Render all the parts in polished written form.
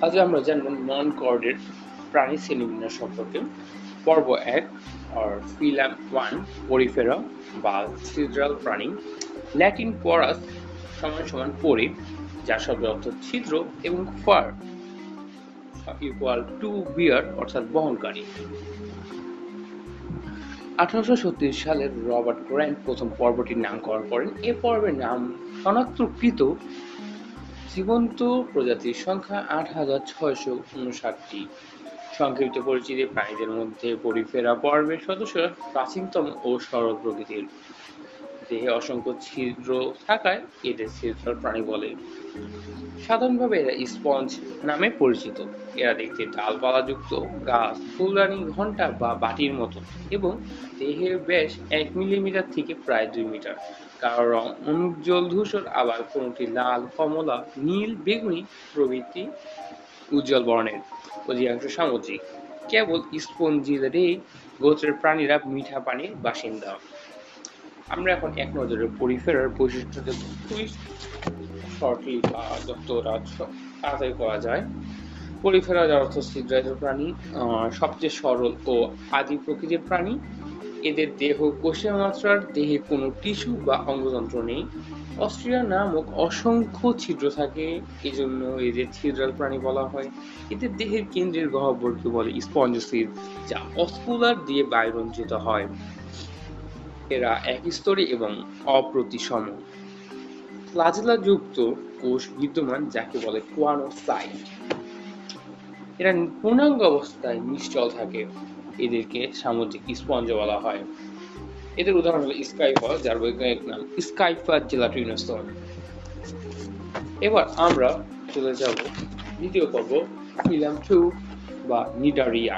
আজ আমরা জানব নন কর্ডেড প্রাণী শ্রেণীবিন্যাস সম্পর্কে। পর্ব ১ or phylum 1 পরিফেরা বা ছিদ্রাল প্রাণী। ল্যাটিন পরাস সমান পরি, যার শব্দের অর্থ ছিদ্র, এবং ফার ইকুয়াল টু বিয়ার অর্থাৎ বহনকারী। 1836 সালে রবার্ট গ্র্যান্ট প্রথম পর্বটির নামকরণ করেন। এ পর্বের নাম শনাক্তকৃত জীবন্ত প্রজাতির সংখ্যা ৮৬৫৯টি। সংক্ষিপ্ত পরিচিতি: প্রাণীদের মধ্যে পরিফেরা পর্বের সদস্যরা প্রাচীনতম ও সরল প্রকৃতির। দেহে অসংখ্য ছিদ্র থাকায় এদের ছিদ্রাল প্রাণী বলে। সাধারণভাবে এরা স্পঞ্জ নামে পরিচিত। এরা দেখতে ডালপালাযুক্ত, গাছ, ফুলদানি, ঘণ্টা বা বাটির মতো, এবং দেহের ব্যাস ১ মিলিমিটার থেকে প্রায় ২ মিটার। কারো রং অনুজ্জ্বল ধূসর, আবার কোনটি লাল, কমলা, নীল, বেগুনি প্রভৃতি উজ্জ্বল বর্ণের। অধিকাংশ সামুদ্রিক। কেবল স্পঞ্জিডে গোত্রের প্রাণীরা মিঠা পানির বাসিন্দা। আমরা এখন এক নজরে পরিফেরার বৈশিষ্ট্য দেখব। খুবই শর্টলি বা যতটা তাড়াতাড়ি করা যায়। পরিফেরা যার অর্থ ছিদ্রায়িত প্রাণী, সবচেয়ে সরল ও আদি প্রকৃতির প্রাণী। এদের দেহ কোষীয় মাত্রার, দেহে কোনো টিস্যু বা অঙ্গতন্ত্র নেই। অস্ট্রিয়া নামক অসংখ্য ছিদ্র থাকে, এজন্য এদের ছিদ্রাল প্রাণী বলা হয়। এদের দেহের কেন্দ্রের গহ্বরকে বলে স্পঞ্জোসিস, যা অস্কুলার দিয়ে বায়ুরঞ্জিত হয়। এরা একস্তরী এবং অপ্রতিসম। ফ্লাজেলা যুক্ত কোষ বিদ্যমান, যাকে বলে কোয়ানোসাইট। এরা পূর্ণাঙ্গ অবস্থায় নিশ্চল থাকে। এদেরকে সামুদ্রিক স্পঞ্জ বলা হয়। এদের উদাহরণ হলো স্কাইফা, যার বৈজ্ঞানিক নাম স্কাইফা জেলাটিনোসম। এবার আমরা চলে যাব দ্বিতীয় পর্ব, ফিলাম 2 বা নিডারিয়া।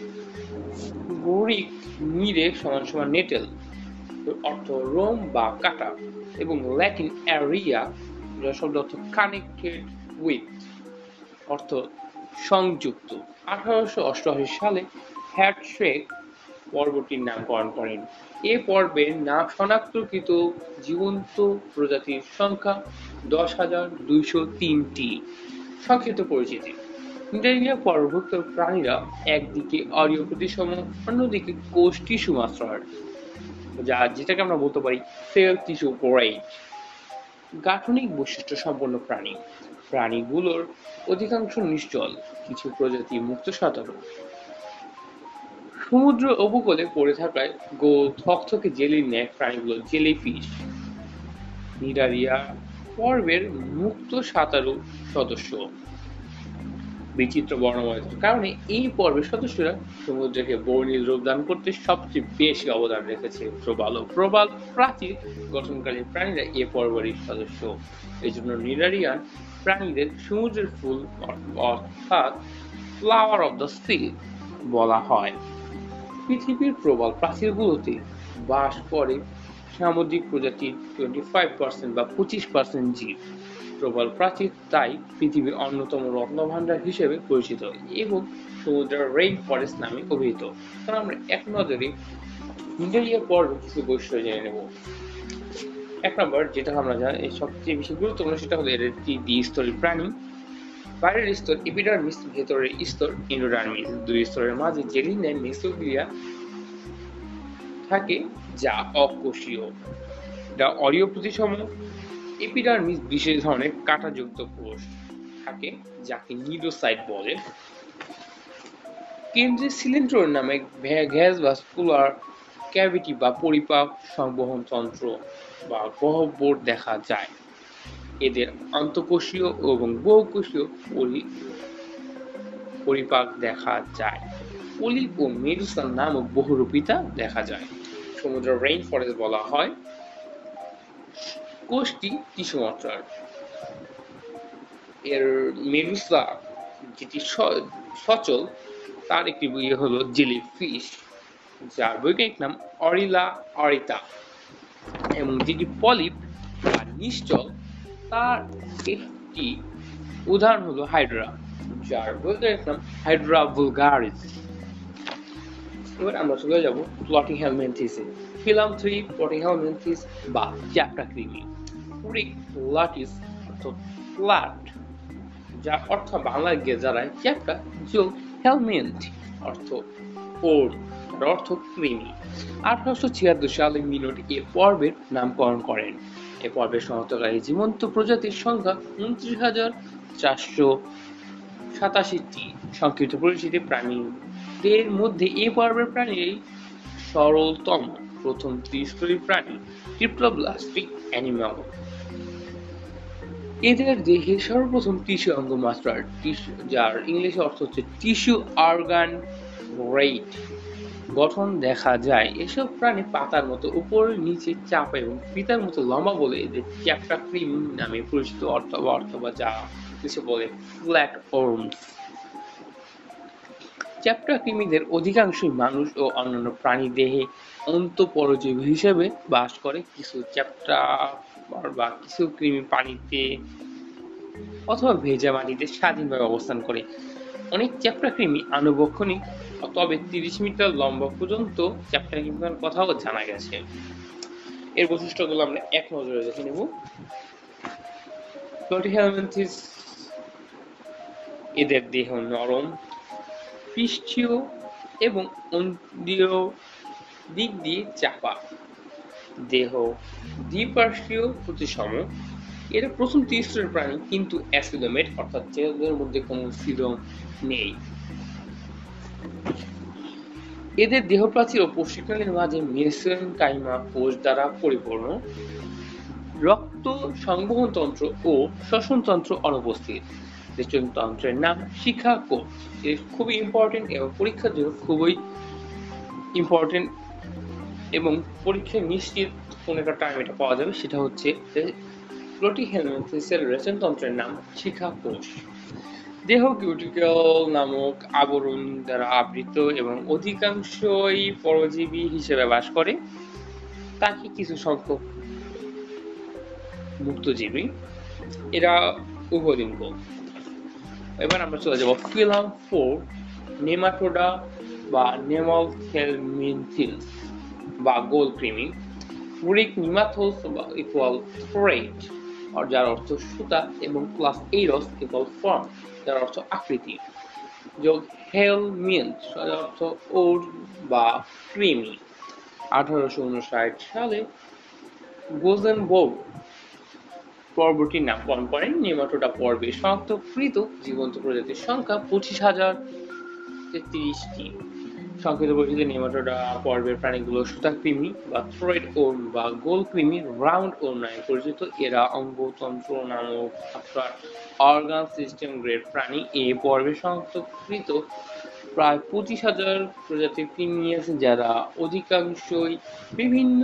গ্রিক নিডে সমান নেটেল, অর্থ রোম বা কাটা, এবং ল্যাটিন অ্যারিয়া, যার শব্দ অর্থ কানেক্টেড উইথ, অর্থ সংযুক্ত। 1888 সালে হ্যাটশেক পর্বটির নামকরণ করেন। এ পর্বের নাম শনাক্তকৃত জীবন্ত প্রজাতির সংখ্যা 10,203টি। সংক্ষিপ্ত পরিচিতি: নিডারিয়া পর্বভুক্ত প্রাণীরা একদিকে অরীয় প্রতিসম, অন্যদিকে কোষ টিস্যু মাত্রার, যেটাকে আমরা বলতে পারি সেল টিস্যু পোরাইট। গাঠনিক বৈশিষ্ট্য সম্পন্ন প্রাণী। প্রাণীগুলোর অধিকাংশ নিশ্চল, কিছু প্রজাতি মুক্ত সাঁতারু। সমুদ্র উপকূলে পড়ে থাকায় গোল থকথকে জেলির ন্যায় প্রাণীগুলো জেলিফিশ। নিডারিয়া পর্বের মুক্ত সাঁতারু সদস্য। বিচিত্র বর্ণময়তার কারণে এই পর্বের সদস্যরা সমুদ্রকে বর্ণিল রূপ দান করতে সবচেয়ে বেশি অবদান রেখেছে। প্রবাল প্রাচীর গঠনকারী প্রাণীরা এ পর্বেরই সদস্য। এই জন্য নিডারিয়ান প্রাণীদের সমুদ্রের ফুল অর্থাৎ ফ্লাওয়ার অব দ্য সি বলা হয়। পৃথিবীর প্রবাল প্রাচীরগুলোতে বাস করে সামুদ্রিক প্রজাতির 25% বা 25% জীব। প্রবাল প্রাচীর তাই পৃথিবীর অন্যতম রত্নভাণ্ডার হিসেবে পরিচিত এবং সমুদ্রের রেইন ফরেস্ট নামে অভিহিত। কারণ আমরা এক নজরে নিডারিয়া পর্বের কিছু বৈশিষ্ট্য জেনে নেব। এক নম্বর, যেটা আমরা জানি সবচেয়ে বেশি গুরুত্বপূর্ণ, সেটা হলো এর একটি দ্বিস্তরী প্রাণী। বাইরের স্তর এপিডার্মিস, ভেতরের স্তর এন্ডোডার্মিস। দুই স্তরের মাঝে জেলির ন্যায় মেসোগ্লিয়া থাকে, যা অকোষীয়। যা অরীয় প্রতিসম। এপিডার্মিস বিশেষ ধরনের কাঁটাযুক্ত কোষ থাকে, যাকে নিডোসাইট বলে। কেন্দ্রে সিলিন্ড্রোর নামে গ্যাস ভাস্কুলার ক্যাভিটি বা পরিপাক সংবহন তন্ত্র বা গহ্বর দেখা যায়। এদের আন্তঃকোষীয় এবং বহুকোষীয় পরিপাক দেখা যায়। পলিপ ও মেডুসা নামক বহুরূপিতা দেখা যায়। সমুদ্রের রেইন ফরেস্ট বলা হয়। কোষটি টিস্যু মাত্রার। এর মেডুসা যেটি সচল, তার একটি হলো জেলিফিশ, যার বৈজ্ঞানিক নাম অরিলা অরিতা, এবং যেটি পলিপ বা নিশ্চল, তার একটি উদাহরণ হলো হাইড্রা, যার বৈজ্ঞানিক নাম হাইড্রা ভুলগারিস। এবার আমরা চলে যাব প্লটিহেলমিনথিসে। ফিলাম 3 প্লটিহেলমিনথিস বা চ্যাপ্টা কৃমি। গ্রিক প্লাটিস অর্থাৎ ফ্ল্যাট, যার অর্থ বাংলায় গেজারায় চ্যাপ্টা যোগ হেলমেন্ট অর্থ ওর, যার অর্থ কৃমি। 1876 সালে মিনট এ পর্বের নামকরণ করেন। এ পর্বের শনাক্তকারী জীবন্ত প্রজাতির সংখ্যা 29,487টি। সংক্ষিপ্ত পরিচিতি: প্রাণীদের মধ্যে এ পর্বের প্রাণীই সরলতম। প্রথম ত্রিস্তরী প্রাণী ট্রিপ্লোব্লাস্টিক অ্যানিমাল। এদের দেহে সর্বপ্রথম টিস্যু অঙ্গ মাস্টার, যার ইংলিশ অর্থ হচ্ছে টিস্যু অর্গান রেট গঠন দেখা যায়। এসব প্রাণী পাতার মতো উপর নিচে চাপা এবং ফিতার মতো লম্বা বলে এদের চ্যাপ্টা ক্রিম নামে পরিচিত, অথবা যা কিছু বলে ফ্ল্যাট ওর্মস। চ্যাপ্টা কৃমিদের অধিকাংশই মানুষ ও অন্যান্য প্রাণী দেহে অন্তঃপরজীবী হিসেবে বাস করে। কিছু চ্যাপ্টা বা কিছু কৃমি পানিতে অথবা ভেজা মাটিতে স্বাধীনভাবে অবস্থান করে। অনেক চ্যাপ্টা কৃমি আনুবক্ষণিক, তবে 30 মিটার লম্বা পর্যন্ত চ্যাপ্টা কৃমির কথাও জানা গেছে। এর বৈশিষ্ট্যগুলো আমরা এক নজরে দেখে নেব। প্লাটিহেলমিনথেস, এদের দেহ নরম, পৃষ্ঠীয় এবং অন্ত্রীয় দিক দিয়ে চাপা। দেহ দ্বিপার্শ্বীয় প্রতিসম। এরা প্রথম ত্রিস্তরের প্রাণী, কিন্তু অ্যাসিলোমেট অর্থাৎ এদের মধ্যে কোনো সিলোম নেই। এদের দেহপ্রাচীর ও পৌষ্টিকনালীর মাঝে মেসেনকাইমা কোষ দ্বারা পরিপূর্ণ। রক্ত সংবহন তন্ত্র ও শ্বসনতন্ত্র অনুপস্থিত। রেচনতন্ত্রের নাম শিখা কোষ। এটা খুবই ইম্পর্টেন্ট এবং পরীক্ষার জন্য খুবই ইম্পর্টেন্ট, এবং পরীক্ষায় নিশ্চিত কোন একটা টাইম এটা পাওয়া যাবে, সেটা হচ্ছে প্লাটিহেলমিনথেসের রেচনতন্ত্রের নাম শিখা কোষ। দেহ কিউটিকল নামক আবরণ দ্বারা আবৃত এবং অধিকাংশই পরজীবী হিসেবে বাস করে। তাকে কিছু সংখ্যক মুক্তজীবী, এরা উভলিঙ্গ। এবার আমরা চলে যাব ফিলাম 4, নেমাটোডা বা নেমালথেলমিনথিলস বা গোল কৃমি। গ্রিক নিমাথোস ইকুয়াল থ্রেড, যার অর্থ সুতা, এবং প্লাস এইরস ইকুয়াল ফর্ম, যার অর্থ আকৃতি, যোগ হেলমিন্থ, যার অর্থ ওর বা কৃমি। 1859 সালে গোজেনবোর্গ পর্বটির নামকরণ করেন। নেমাটোডা পর্বে শনাক্তকৃত জীবন্ত প্রজাতির সংখ্যা 25,033টি। সংক্ষিপ্ত পরিচিতি: নেমাটোডা পর্বের প্রাণীগুলো সুতাকৃমি বা থ্রেড ওর্ম বা গোল কৃমি, রাউন্ড ওর্ম নামে পরিচিত। এরা অঙ্গতন্ত্র নামক আপনার অর্গান সিস্টেম গ্রেড প্রাণী। এই পর্বে শনাক্তকৃত প্রায় 25,000 প্রজাতির কৃমি আছে, যারা অধিকাংশই বিভিন্ন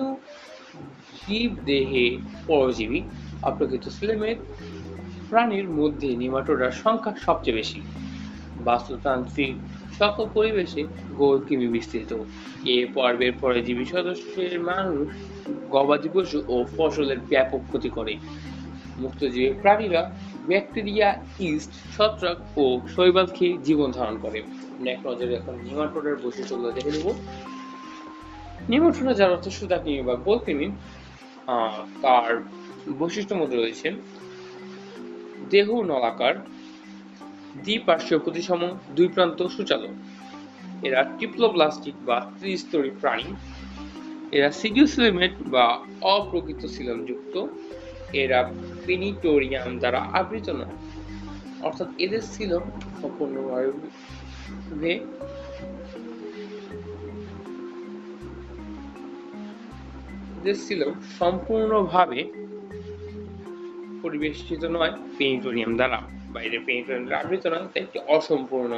জীবদেহে পরজীবী। অপ্রকৃত সিলোমেট প্রাণীর মধ্যে নেমাটোডার সংখ্যা সবচেয়ে বেশি। বাস্তুতান্ত্রিক সকল পরিবেশে গোল কৃমি বিস্তৃত। এ পর্বের পরজীবী সদস্যের মানুষ, গবাদি পশু ও ফসলের ব্যাপক ক্ষতি করে। মুক্তজীবী প্রাণীরা ব্যাকটেরিয়া, ইস্ট, ছত্রাক ও শৈবাল খেয়ে জীবন ধারণ করে। এক নজরে এখন নেমাটোডার বৈশিষ্ট্যগুলো দেখে নেব। নেমাটোডা, যার অর্থ সুতাকৃমি বা গোল কৃমি, তার বৈশিষ্ট্যের মধ্যে রয়েছে দেহ নলাকার, দ্বিপার্শ্বীয় প্রতিসম, দুই প্রান্ত সূচালো। এরা ট্রিপ্লোব্লাস্টিক বা ত্রিস্তরী প্রাণী। এরা সিডিওসিলোমেট বা অপ্রকৃত সিলোম যুক্ত। এরা পেনিটোরিয়াম দ্বারা আবৃত নয়, অর্থাৎ এদের সিলোম সম্পূর্ণভাবে পরিবেষ্টিত নয় পেনিটোরিয়াম দ্বারা, বাইরে পেনিটোরিয়াম দ্বারা আবৃত নয়, তাই একটি অসম্পূর্ণ।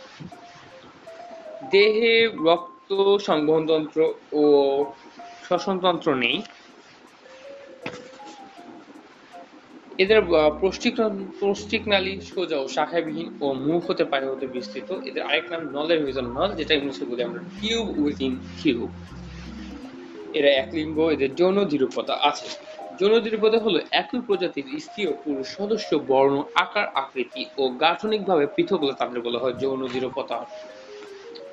দেহে রক্ত সংবহন তন্ত্র ও শ্বসনতন্ত্র নেই। এদের পৌষ্টিকনালী সোজা ও শাখাবিহীন ও মুখ হতে পায়ে হতে বিস্তৃত। এদের আরেক নাম নলের ভিতর নল, যেটা ইংলিশে বলি আমরা টিউব উইথিন টিউব। এরা একলিঙ্গ। এদের যৌন দ্বিরূপতা আছে। যৌন দ্বিরূপতা হলো একই প্রজাতির স্ত্রী ও পুরুষ সদস্য বর্ণ, আকার, আকৃতি ও গাঠনিকভাবে পৃথক হলে তাদের বলা হয় যৌন দ্বিরূপতা,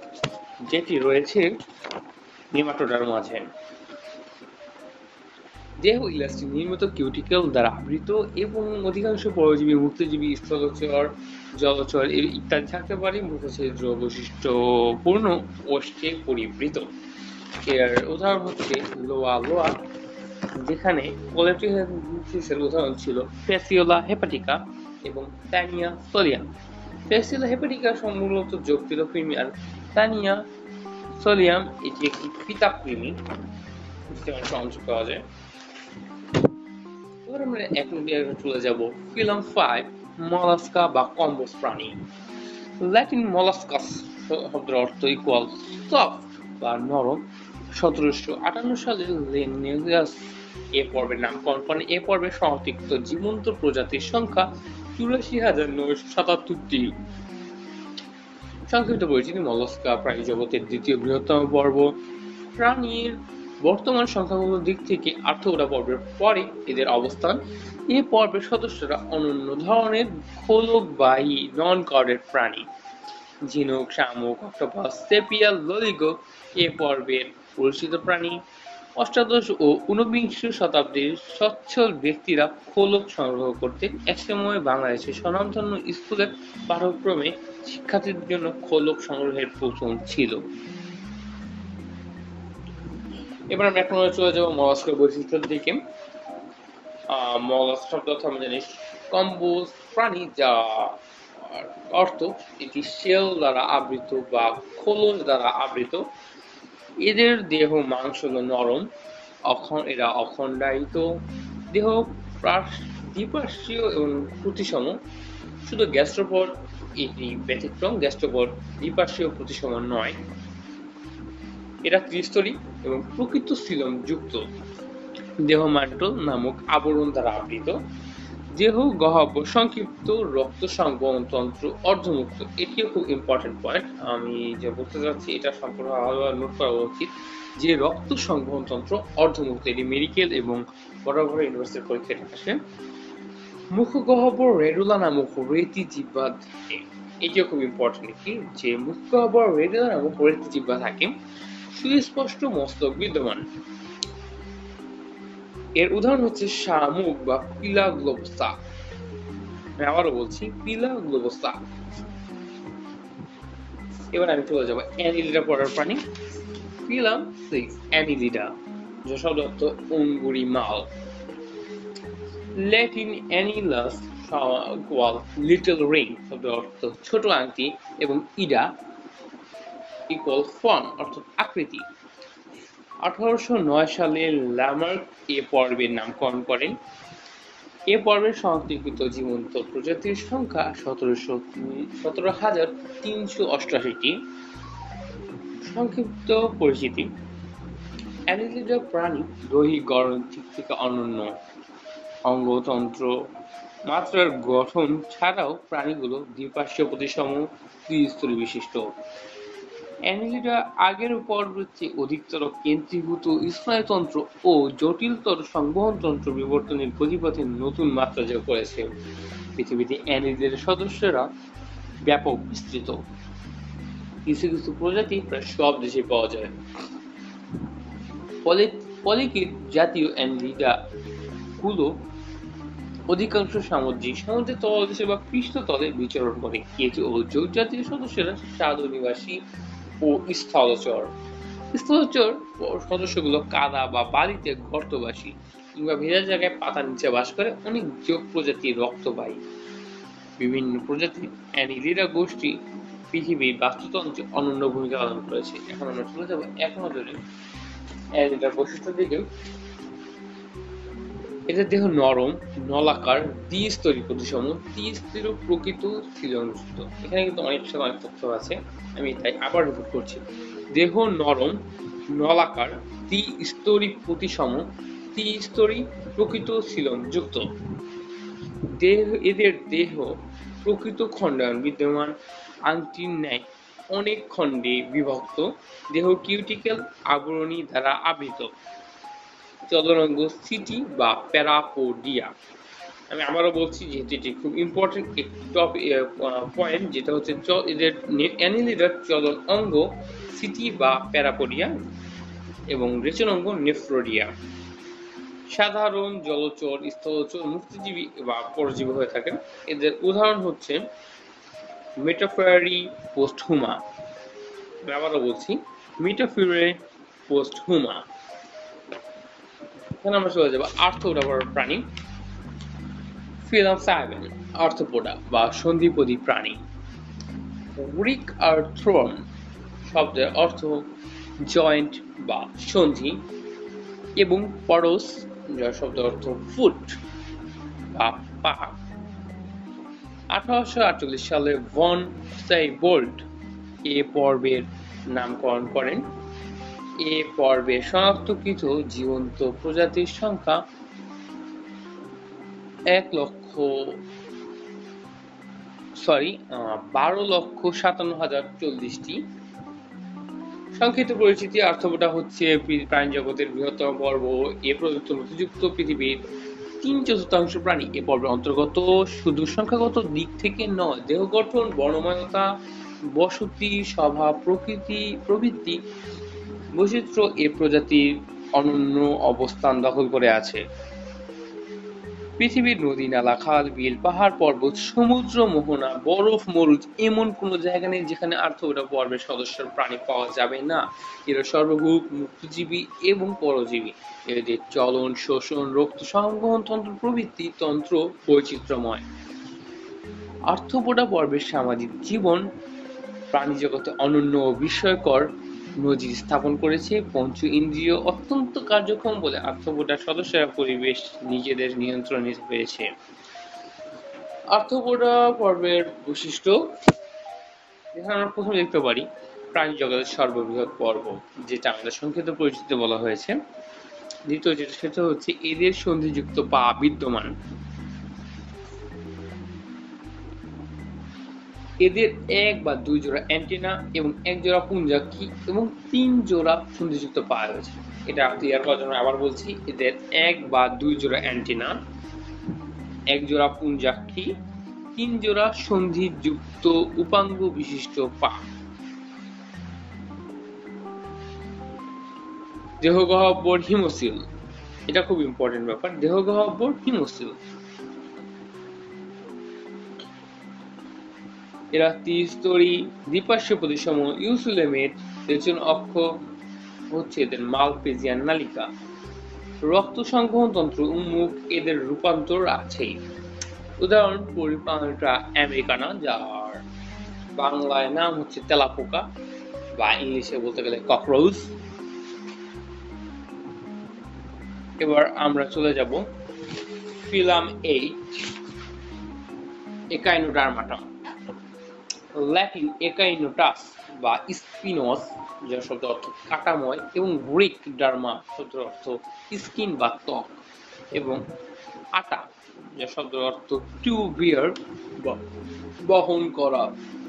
যেটি রয়েছে নেমাটোডার মাঝে। দেহ ইলাস্টিক নির্মিত কিউটিকল দ্বারা আবৃত এবং অধিকাংশ পরজীবী মুক্তজীবী স্থলচর জলচর ইত্যাদি থাকতে পারে মুখচ্ছিদ্র বৈশিষ্ট্যপূর্ণ ওষ্ঠে পরিবৃত। এর উদাহরণ হচ্ছে লোয়া লোয়া, যেখানে কোলেপ্টিসিসের উদাহরণ ছিল ফেসিওলা হেপাটিকা এবং ট্যানিয়া সোলিয়া। ফেসিওলা হেপাটিকা মূলত জটিল কৃমি, আর ট্যানিয়া সোলিয়াম এটি একটি পিতাব কৃমি যেমন অংশ পাওয়া যায়। এবার আমরা এখন চলে যাব ফিলাম 5 মলাস্কা বা কম্বোজ প্রাণী। ল্যাটিন মলাস্কাস শব্দের অর্থ ইকুয়াল সফট বা নরম। 1758 সালে লিনিয়াস এ পর্বের নামকরণ করেন। এ পর্বে সংরক্ষিত জীবন্ত প্রজাতির সংখ্যা 84,977টি। সংক্ষিপ্ত পরিচিতি: মলাস্কা প্রাণী জগতের দ্বিতীয় বৃহত্তম পর্ব। প্রাণীর বর্তমান সংখ্যাগুলোর দিক থেকে আর্থ্রোপোডা পর্বের পরে এদের অবস্থান। এ পর্বের সদস্যরা অনন্য ধরনের খোলকবাহী নন-কর্ডেড প্রাণী। ঝিনুক, শামুক, অক্টোপাস, সেপিয়া, ললিগো এ পর্বের পরিচিত প্রাণী। অষ্টাদশ ও ঊনবিংশ শতাব্দীর সচ্ছল ব্যক্তিরা খোলক সংগ্রহ করতেন। একসময় বাংলাদেশের স্বনামধন্য স্কুলের পাঠ্যক্রমে শিক্ষার্থীদের জন্য খোলক সংগ্রহের প্রচলন ছিল। এবার আমরা এখন চলে যাব মলাস্কার বৈশিষ্ট্যের দিকে। মলাস্ক শব্দ অর্থ আমরা জানি কম্বোজ প্রাণী, যা অর্থ এটি শেল দ্বারা আবৃত বা খোলস দ্বারা আবৃত। এদের দেহ মাংস নরম, এরা অখণ্ডায়িত। দেহ দ্বিপার্শ্বীয় এবং প্রতিসম। শুধু গ্যাস্ট্রোপড এটি ব্যতিক্রম, গ্যাস্ট্রোপড দ্বিপার্শ্বীয় প্রতিসম নয়। এরা ত্রিস্তরী এবং প্রকৃত সিলম যুক্ত। দেহ ম্যান্টল নামক আবরণ দ্বারা আবৃত। দেহ গহ্বর সংক্ষিপ্ত, রক্ত সংবহন তন্ত্র অর্ধমুক্ত। এটিও খুব ইম্পর্টেন্ট পয়েন্ট, আমি যে বলতে চাচ্ছি এটা সম্পূর্ণ ভালোভাবে নোট করা উচিত যে রক্ত সংবহন তন্ত্র অর্ধমুক্ত। এটি মেডিকেল এবং বড় বড় ইউনিভার্সিটির পরীক্ষায় আসে। মুখ গহ্বর রেডুলা নামক রেতি জিহ্বা থাকে। এটিও খুব ইম্পর্টেন্ট একটি, যে মুখ গহ্বর রেডুলা নামক রেতি জিহ্বা থাকে। সুস্পষ্ট মস্তক বিদ্যমান। এর উদাহরণ হচ্ছে শামুক বা পিলা গ্লোবোসা। আমি আবারও বলছি, পিলা গ্লোবোসা। এবার আমি চলে যাবো অ্যানিলিডা পড়ার প্রাণী। ফিলাম 6 অ্যানিলিডা, যার শব্দ অর্থ অঙ্গুরি মাল। Latin annulus equal little ring, শব্দ অর্থ ছোট আংটি, এবং ইডা ইকুয়াল ফর্ম অর্থাৎ আকৃতি। 1809 সালে ল্যামার্ক এ পর্বের নামকরণ করেন। এ পর্বের সংরক্ষিত জীবন্ত প্রজাতির সংখ্যা 17,388টি। সংক্ষিপ্ত পরিচিতি: অ্যানিলিডা প্রাণী দৈহিক গঠন দিক থেকে অনন্য। অঙ্গতন্ত্র, মাত্রার গঠন ছাড়াও প্রাণীগুলো দ্বিপার্শ্বীয় প্রতিসম, ত্রিস্তরী বিশিষ্ট। অ্যানিলিডা আগের পর্বের চেয়ে অধিকতর কেন্দ্রীভূত স্নায়ুতন্ত্র ও জটিলতর সংবহনতন্ত্র বিবর্তনের গতিপথে নতুন মাত্রা যোগ করেছে। পৃথিবীতে অ্যানিলিডার সদস্যরা ব্যাপক বিস্তৃত। কিছু কিছু প্রজাতি প্রায় সব দেশে পাওয়া যায়। পলিকিড জাতীয় অ্যানিলিডা গুলো অধিকাংশ সামুদ্রিক সমুদ্রের তলদেশে বা পৃষ্ঠতলে বিচরণ করে। কেঁচো ও জোট জাতীয় সদস্যরা স্বাদু নিবাসী ও স্থলচর। স্থলচর সদস্যগুলো কাদা বা বালিতে গর্তবাসী কিংবা ভেজা জায়গায় পাতার নিচে বাস করে। অনেক যোগ প্রজাতির রক্তবাহী। বিভিন্ন প্রজাতির অ্যানিলিডা গোষ্ঠী পৃথিবীর বাস্তুতন্ত্রে অনন্য ভূমিকা পালন করেছে। এখন আমরা চলে যাবো এক নজরে অ্যানিলিডার বৈশিষ্ট্যের দিকে। এদের দেহ নরম, নলাকার, দ্বিস্তরী প্রতিসম, ত্রিস্তরী প্রকৃত ছিদ্রযুক্ত। এখানে কিন্তু অনেক তথ্য আছে, আমি তাই আবার রিপিট করছি। দেহ নরম, নলাকার, দ্বিস্তরী প্রতিসম, ত্রিস্তরী প্রকৃত ছিদ্রযুক্ত। এদের দেহ প্রকৃত খণ্ডায়ন বিদ্যমান, আংটির ন্যায় অনেক খণ্ডে বিভক্ত। দেহ কিউটিকেল আবরণী দ্বারা আবৃত। চলনাঙ্গ সিটি বা প্যারাপোডিয়া। আমি আবারও বলছি, যেহেতু এটি খুব ইম্পর্টেন্ট পয়েন্ট, যেটা হচ্ছে এদের অ্যানিলিডার চলন অঙ্গ সিটি বা প্যারাপোডিয়া এবং রেচন অঙ্গ নেফ্রোডিয়া। সাধারণ জলচর, স্থলচর, মুক্তজীবী বা পরজীবী হয়ে থাকেন। এদের উদাহরণ হচ্ছে মেটাফেরারি পোস্টহুমা, আবারও বলছি মেটাফিউরে পোস্টহুমা। এখানে আমরা চলে যাবো আর্থ্রোপোডা প্রাণী। ফিলাম সাইবেন, আর্থ্রোপোডা বা সন্ধিপদী প্রাণী। গ্রিক আর্থ্রন শব্দের অর্থ জয়েন্ট বা সন্ধি, এবং পরস যার শব্দের অর্থ ফুট বা পা। 1848 সালে ভন সাইবোল্ড এ পর্বের নামকরণ করেন। এ পর্বে শনাক্তকৃত জীবন্ত প্রজাতির সংখ্যা 12,57,040টি। সংক্ষিপ্ত পরিচিতি: আর্থ্রোপোডা হচ্ছে প্রাণীজগতের বৃহত্তম পর্ব। এ প্রযুক্ত নথিযুক্ত পৃথিবীর 3/4 প্রাণী এ পর্বের অন্তর্গত। শুধু সংখ্যাগত দিক থেকে নয়, দেহ গঠন, বর্ণময়তা, বসতি, স্বভাব, প্রকৃতি প্রভৃতি বৈচিত্র্য এ প্রজাতির অনন্য অবস্থান দখল করে আছে। পৃথিবীর নদী, নালা, খাল, বিল, পাহাড়, পর্বত, সমুদ্র, মোহনা, বরফ, মরুজ এমন কোনো জায়গা নেই যেখানে আর্থ্রোপোডা পর্বের সদস্য প্রাণী পাওয়া যাবে না। এরা সর্বভূক, মুক্তজীবী এবং পরজীবী। এদের চলন, শোষণ, রক্ত সংবহন তন্ত্র প্রভৃতি তন্ত্র বৈচিত্র্যময়। আর্থ্রোপোডা পর্বের সামাজিক জীবন প্রাণীজগতে অনন্য ও বিস্ময়কর নজির স্থাপন করেছে। পঞ্চ ইন্দ্রিয় অত্যন্ত কার্যক্ষম বলে আর্থ্রোপোডার সদস্যরা পরিবেশ নিজেদের নিয়ন্ত্রণে নিতে পেরেছে। আর্থ্রোপোডা পর্বের বৈশিষ্ট্য, এখানে আমরা প্রথমে দেখতে পারি প্রাণী জগতের সর্ববৃহৎ পর্ব, যেটা আমাদের সংক্ষিপ্ত পরিচিতি বলা হয়েছে। দ্বিতীয় যেটা, সেটা হচ্ছে এদের সন্ধিযুক্ত পা বিদ্যমান। এদের 1 বা 2 জোড়া অ্যান্টেনা এবং 1 জোড়া পুঞ্জাক্ষী এবং 3 জোড়া সন্ধিযুক্ত পা রয়েছে। এটা ক্লিয়ার করার জন্য আবার বলছি, এদের 1 বা 2 জোড়া অ্যান্টেনা, 1 জোড়া পুঞ্জাক্ষী, 3 জোড়া সন্ধিযুক্ত উপাঙ্গ বিশিষ্ট পা। দেহগহ্বর হিমোসিল, এটা খুব ইম্পর্টেন্ট ব্যাপার। দেহগহ্বর হিমোসিল, এরা ত্রিস্তরী দ্বিপার্শ্বীয় প্রতিসম ইউসুলেমেট। পেছন অক্ষ হচ্ছে এদের মালপেজিয়ান নালিকা। রক্ত সংবহন তন্ত্র উন্মুখ, এদের রূপান্তর আছে। উদাহরণ পরিপান্ডা আমেরিকানা, যার বাংলায় নাম হচ্ছে তেলাপোকা বা ইংলিশে বলতে গেলে ককরোচ। এবার আমরা চলে যাব ফিলাম 8 একাইনোডার্মাটা। ল্যাটিন একাইনোটাস বা স্পিনোস, যার শব্দ অর্থ কাটাময়, এবং গ্রিক ডার্মা শব্দের অর্থ স্কিন বা ত্বক, এবং আটা যার শব্দের অর্থ টু বিয়ার বা বহন করা।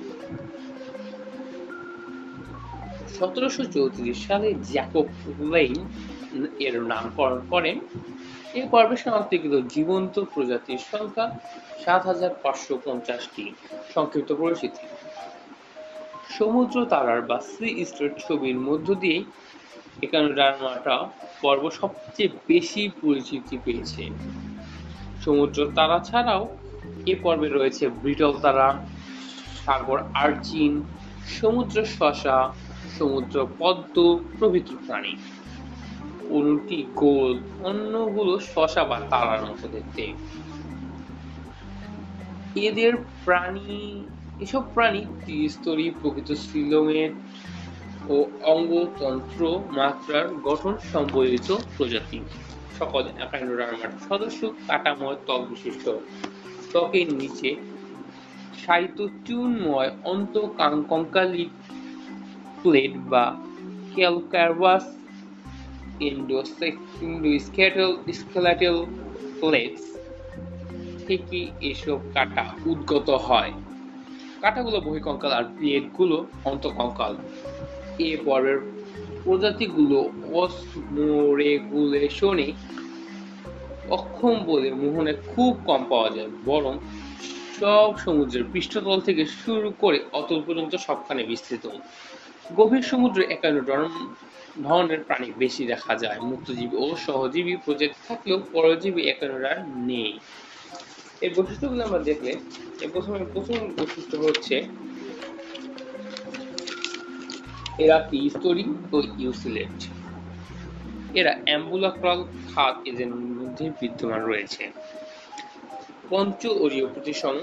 1734 সালে জ্যাকব লেইন এর নামকরণ করেন। এই পর্বে শনাক্তকৃত জীবন্ত প্রজাতির সংখ্যা 7,550টি। সংক্ষিপ্ত পরিচিতি: সমুদ্র তারার বা সি স্টার ছবির মধ্য দিয়ে একানোডার্মাটা পর্ব সবচেয়ে বেশি পরিচিতি পেয়েছে। সমুদ্র তারা ছাড়াও এ পর্বে রয়েছে ব্রিটল তারা, সাগর আর্চিন, সমুদ্র শসা, সমুদ্র পদ্ম প্রভৃতি প্রাণী। কোনটি গোল, অন্যগুলো শসা বা তারার মতো দেখতে। এসব প্রাণী ত্রিস্তরী প্রকৃত সিলোমেট ও অঙ্গতন্ত্র মাত্রার গঠন সম্বলিত প্রজাতি। সকল একাইনোডার্মার সদস্য কাটাময় ত্বক বিশিষ্ট। ত্বকের নিচে শায়িত চূর্ণময় অন্তঃকঙ্কালী প্লেট বা ক্যালকারবাস এন্ডোস্কেলেটাল প্লেটস থেকে এসব কাটা উদ্গত হয়। কাটাগুলো বহিঃকঙ্কাল আর প্লেটগুলো অন্তঃকঙ্কাল। এ পর্বের প্রজাতিগুলো অসমোরেগুলেশনে অক্ষম বলে মোহনে খুব কম পাওয়া যায়, বরং সব সমুদ্রের পৃষ্ঠতল থেকে শুরু করে অতল পর্যন্ত সবখানে বিস্তৃত। গভীর সমুদ্রে একাইনোডার্ম ধরনের প্রাণী বেশি দেখা যায়। মুক্তজীবী ও সহজীবী প্রজাতি থাকলেও পরজীবী একেবারে আর নেই। এই বৈশিষ্ট্যগুলো আমরা দেখলে প্রথম বৈশিষ্ট্য হচ্ছে এরা ত্রিস্তরী ও ইউসিলেট। এরা অ্যাম্বুলাক্রাল খাদ এদের মধ্যে বিদ্যমান রয়েছে। পঞ্চ-অরীয় প্রতিসম।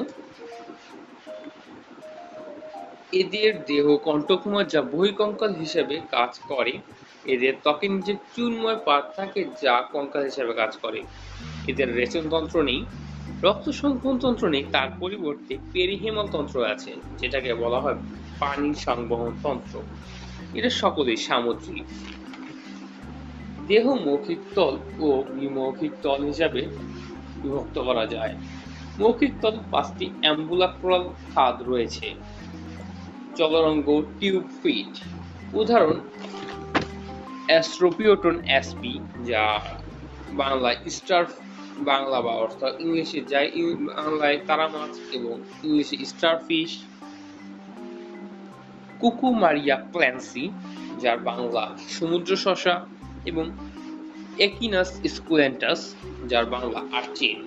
এদের দেহ কণ্ঠকুমার যা বহিঃকঙ্কাল হিসেবে কাজ করে। এদের ত্বকের নিচে চুনময় পাত থাকে যা কঙ্কাল হিসেবে কাজ করে। এদের রেচনতন্ত্র নেই, রক্ত সংবহন তন্ত্র নেই, তার পরিবর্তে পেরিহেমাল তন্ত্র আছে, যেটাকে বলা হয় পানি সংবহন তন্ত্র। এরা সকলেই সামুদ্রিক। দেহ মৌখিক তল ও বিমৌখিক তল হিসাবে বিভক্ত করা যায়। মৌখিক তল 5টি অ্যাম্বুলাক্রাল খাদ রয়েছে। চলরঙ্গ টিউব ফিট। উদাহরণ অ্যাস্ট্রোপিওটন অ্যাসপি, যা বাংলা বা অর্থাৎ ইংলিশে যায় বাংলায় তারা মাছ এবং ইংলিশে স্টারফিশ। কুকুমারিয়া ক্ল্যান্সি, যার বাংলা সমুদ্র শসা, এবং একিনাস স্কুলেন্টাস, যার বাংলা আর্চিন।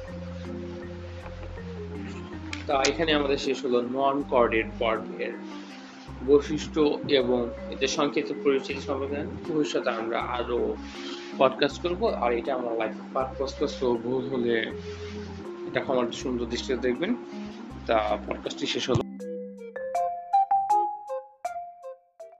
তা এখানে আমাদের শেষ হলো নন কর্ডেড পর্বের বৈশিষ্ট্য এবং এদের সংক্ষিপ্ত পরিচিতি সম্পর্কে। ভবিষ্যতে আমরা আরো পডকাস্ট করব, আর এটা আমার লাইফ পারপাস, তো ভুল হলে এটা ক্ষমার সুন্দর দৃষ্টিতে দেখবেন। তা পডকাস্টটি শেষ হলো।